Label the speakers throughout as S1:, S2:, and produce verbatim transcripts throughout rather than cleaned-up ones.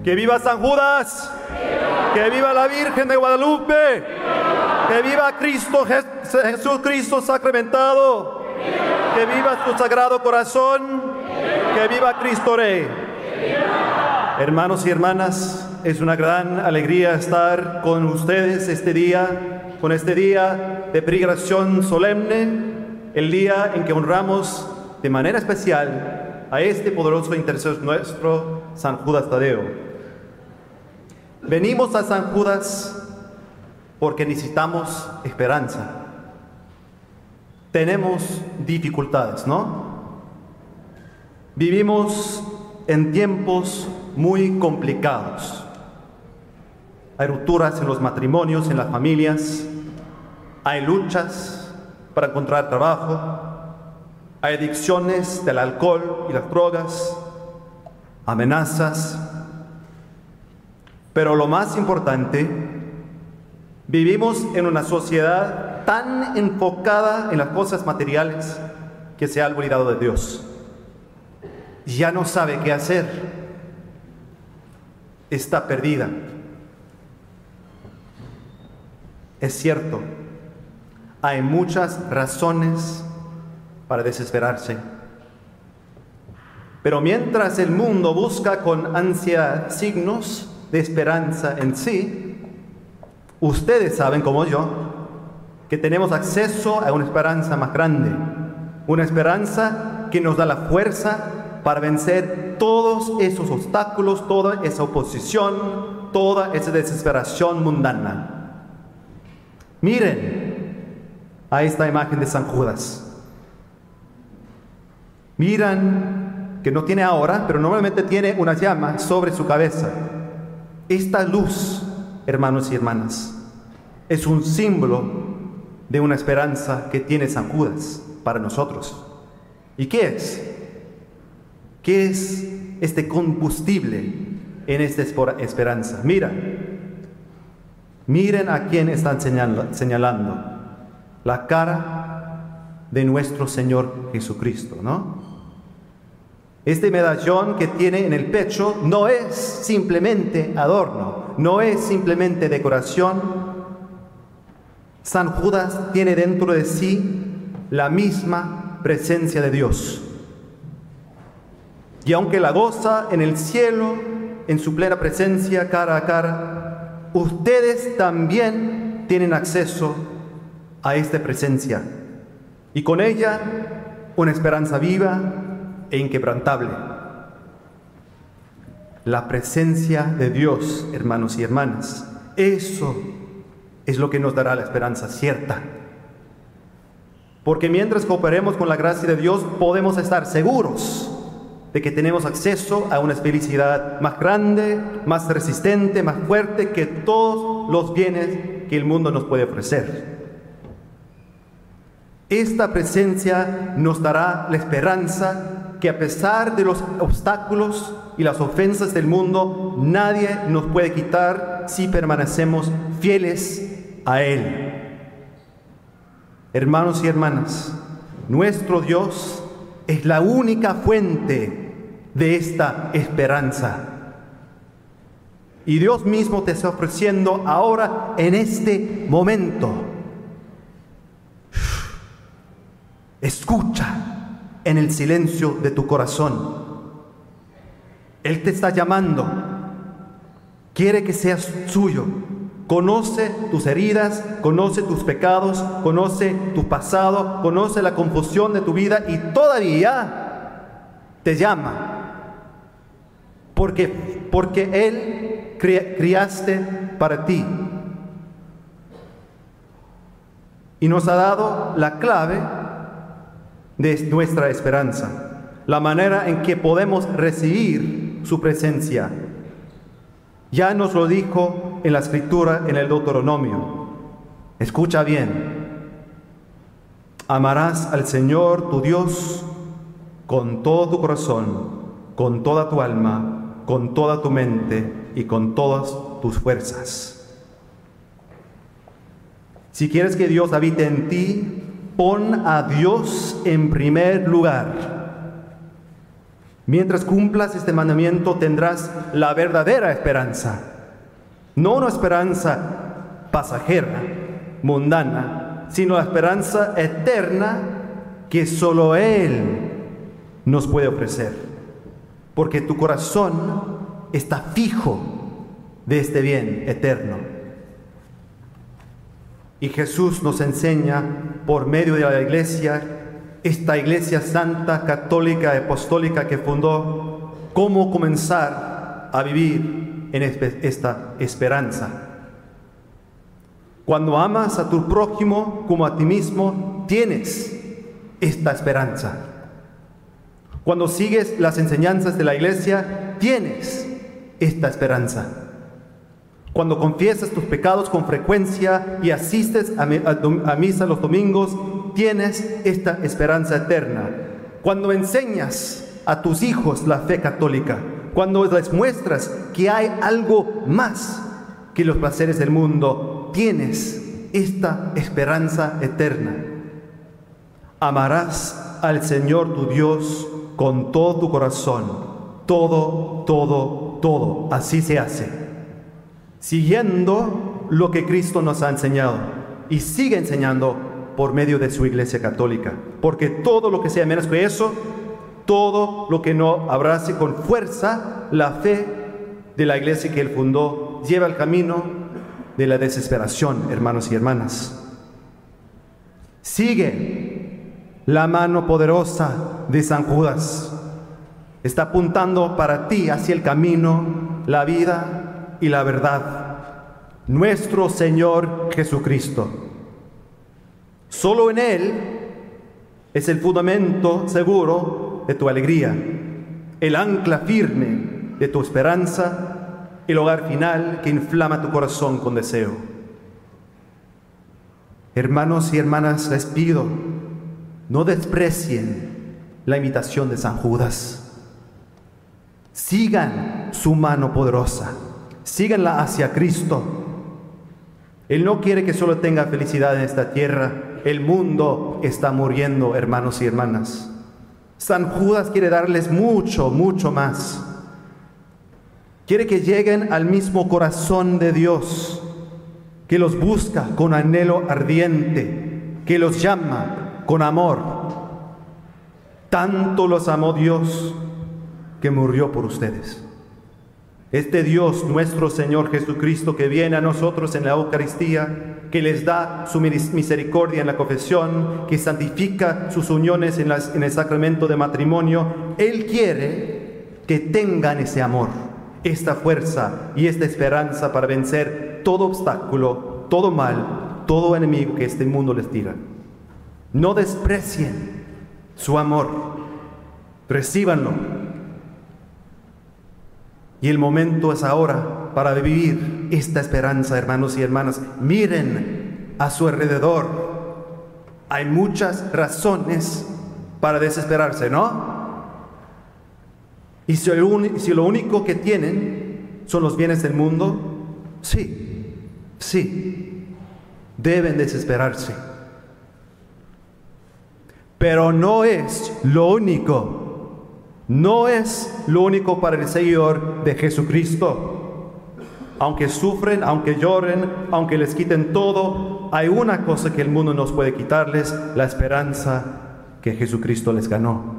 S1: ¡Que viva San Judas! ¡Que viva la Virgen de Guadalupe! ¡Que viva Cristo, Jesucristo sacramentado! ¡Que viva su sagrado corazón! ¡Que viva Cristo Rey! Hermanos y hermanas, es una gran alegría estar con ustedes este día, con este día de peregrinación solemne, el día en que honramos de manera especial a este poderoso intercesor nuestro, San Judas Tadeo. Venimos a San Judas porque necesitamos esperanza. Tenemos dificultades, ¿no? Vivimos en tiempos muy complicados. Hay rupturas en los matrimonios, en las familias. Hay luchas para encontrar trabajo. Hay adicciones del alcohol y las drogas. Amenazas. Pero lo más importante, vivimos en una sociedad tan enfocada en las cosas materiales que se ha olvidado de Dios. Ya no sabe qué hacer. Está perdida. Es cierto, hay muchas razones para desesperarse. Pero mientras el mundo busca con ansiedad signos de esperanza en sí, ustedes saben como yo que tenemos acceso a una esperanza más grande, una esperanza que nos da la fuerza para vencer todos esos obstáculos, toda esa oposición, toda esa desesperación mundana. Miren a esta imagen de San Judas. Miran que no tiene ahora, pero normalmente tiene una llama sobre su cabeza. Esta luz, hermanos y hermanas, es un símbolo de una esperanza que tiene San Judas para nosotros. ¿Y qué es? ¿Qué es este combustible en esta esperanza? Mira, miren a quién están señalando, señalando. La cara de nuestro Señor Jesucristo, ¿no? Este medallón que tiene en el pecho no es simplemente adorno, no es simplemente decoración. San Judas tiene dentro de sí la misma presencia de Dios. Y aunque la goza en el cielo, en su plena presencia, cara a cara, ustedes también tienen acceso a esta presencia. Y con ella, una esperanza viva e inquebrantable. La presencia de Dios, hermanos y hermanas, eso es lo que nos dará la esperanza cierta. Porque mientras cooperemos con la gracia de Dios, podemos estar seguros de que tenemos acceso a una felicidad más grande, más resistente, más fuerte que todos los bienes que el mundo nos puede ofrecer. Esta presencia nos dará la esperanza que a pesar de los obstáculos y las ofensas del mundo, nadie nos puede quitar si permanecemos fieles a Él. Hermanos y hermanas, nuestro Dios es la única fuente de esta esperanza. Y Dios mismo te está ofreciendo ahora, en este momento. Escucha en el silencio de tu corazón. Él te está llamando. Quiere que seas suyo. Conoce tus heridas, conoce tus pecados, conoce tu pasado, conoce la confusión de tu vida y todavía te llama. Porque, porque Él cri- criaste para ti. Y nos ha dado la clave de nuestra esperanza, la manera en que podemos recibir su presencia. Ya nos lo dijo en la Escritura, en el Deuteronomio. Escucha bien. Amarás al Señor tu Dios con todo tu corazón, con toda tu alma, con toda tu mente y con todas tus fuerzas. Si quieres que Dios habite en ti, pon a Dios en primer lugar. Mientras cumplas este mandamiento tendrás la verdadera esperanza. No una esperanza pasajera, mundana, sino la esperanza eterna que solo Él nos puede ofrecer. Porque tu corazón está fijo de este bien eterno. Y Jesús nos enseña por medio de la iglesia, esta iglesia santa, católica, apostólica que fundó, cómo comenzar a vivir en esta esperanza. Cuando amas a tu prójimo como a ti mismo, tienes esta esperanza. Cuando sigues las enseñanzas de la iglesia, tienes esta esperanza. Cuando confiesas tus pecados con frecuencia y asistes a, a, a misa los domingos, tienes esta esperanza eterna. Cuando enseñas a tus hijos la fe católica, cuando les muestras que hay algo más que los placeres del mundo, tienes esta esperanza eterna. Amarás al Señor tu Dios con todo tu corazón, todo, todo, todo. Así se hace, siguiendo lo que Cristo nos ha enseñado y sigue enseñando por medio de su iglesia católica. Porque todo lo que sea menos que eso, todo lo que no abrace con fuerza la fe de la iglesia que Él fundó, lleva al camino de la desesperación, hermanos y hermanas. Sigue la mano poderosa de San Judas. Está apuntando para ti hacia el camino, la vida y la verdad. Nuestro Señor Jesucristo. Solo en Él es el fundamento seguro de tu alegría, el ancla firme de tu esperanza, el hogar final que inflama tu corazón con deseo. Hermanos y hermanas, les pido, no desprecien la invitación de San Judas. Sigan su mano poderosa, síganla hacia Cristo. Él no quiere que solo tenga felicidad en esta tierra. El mundo está muriendo, hermanos y hermanas. San Judas quiere darles mucho, mucho más. Quiere que lleguen al mismo corazón de Dios, que los busca con anhelo ardiente, que los llama con amor. Tanto los amó Dios que murió por ustedes. Este Dios, nuestro Señor Jesucristo, que viene a nosotros en la Eucaristía, que les da su misericordia en la confesión, que santifica sus uniones en, las, en el sacramento de matrimonio, Él quiere que tengan ese amor, esta fuerza y esta esperanza para vencer todo obstáculo, todo mal, todo enemigo que este mundo les tira. No desprecien su amor, recíbanlo. Y el momento es ahora para vivir esta esperanza, hermanos y hermanas. Miren a su alrededor. Hay muchas razones para desesperarse, ¿no? Y si, el, si lo único que tienen son los bienes del mundo, sí, sí, deben desesperarse. Pero no es lo único. No es lo único para el seguidor de Jesucristo. Aunque sufren, aunque lloren, aunque les quiten todo, hay una cosa que el mundo nos puede quitarles: la esperanza que Jesucristo les ganó.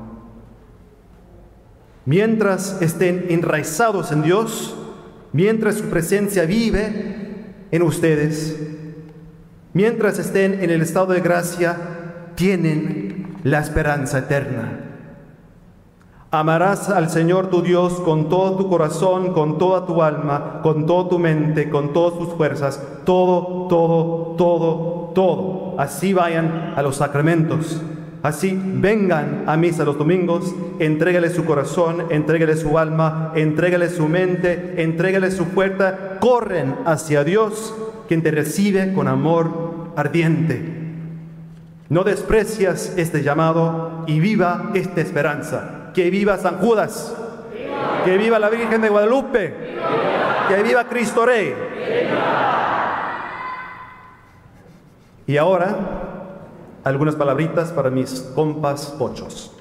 S1: Mientras estén enraizados en Dios, mientras su presencia vive en ustedes, mientras estén en el estado de gracia, tienen la esperanza eterna. Amarás al Señor tu Dios con todo tu corazón, con toda tu alma, con toda tu mente, con todas tus fuerzas, todo, todo, todo, todo. Así vayan a los sacramentos, así vengan a misa los domingos, entrégale su corazón, entrégale su alma, entrégale su mente, entrégale su fuerza, corren hacia Dios, quien te recibe con amor ardiente. No desprecias este llamado y viva esta esperanza. Que viva San Judas, ¡viva! Que viva la Virgen de Guadalupe, ¡viva! Que viva Cristo Rey. ¡Viva! Y ahora, algunas palabritas para mis compas pochos.